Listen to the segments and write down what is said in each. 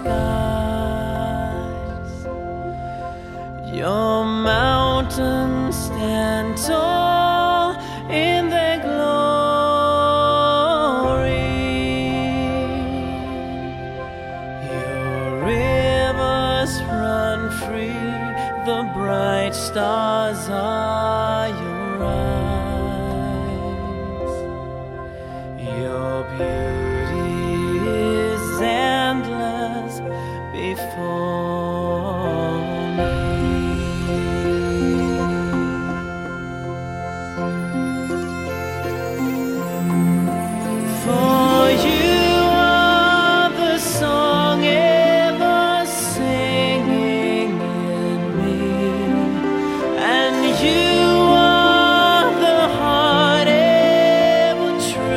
skies. Your mountains stand tall in their glory. Your rivers run free, the bright stars are your eyes. Your beauty is endless before me. For you are the song ever singing in me, and you are the heart ever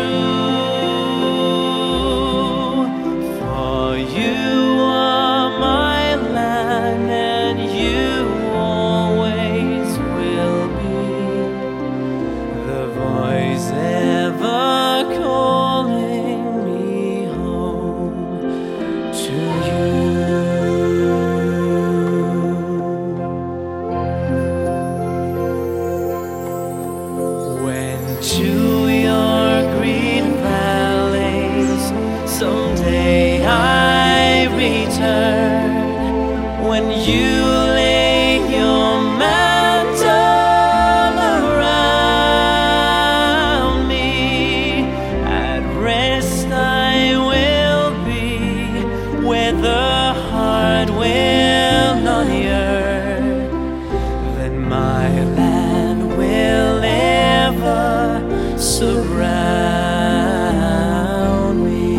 true. For you are my land, and you always will be the voice ever calling me home to you. When to your green valleys someday I return, when you lay your mantle around me, at rest I will be, where the heart will not yearn. Then my land will ever surround me.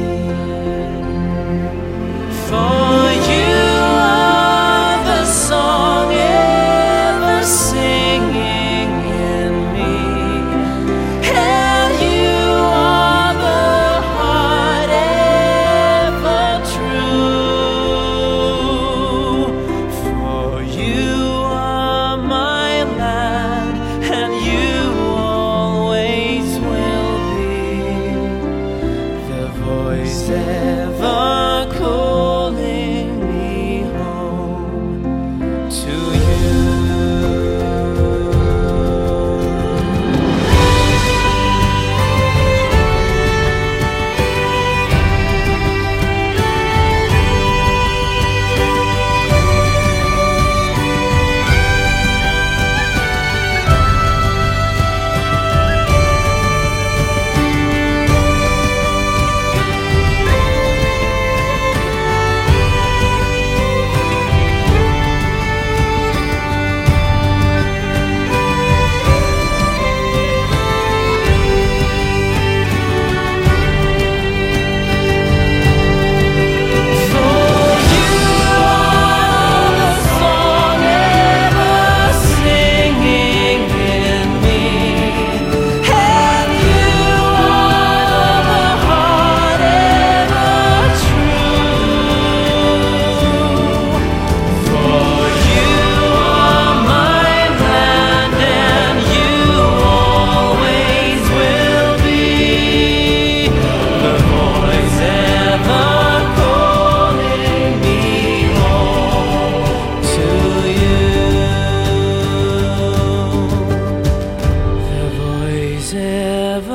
For you are the song ever singing in me, and you are the heart ever true. For you are my land, and you always will be the voice ever calling me home to you.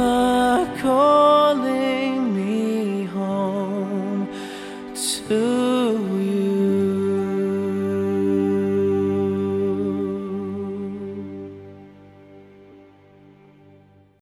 Ever calling me home to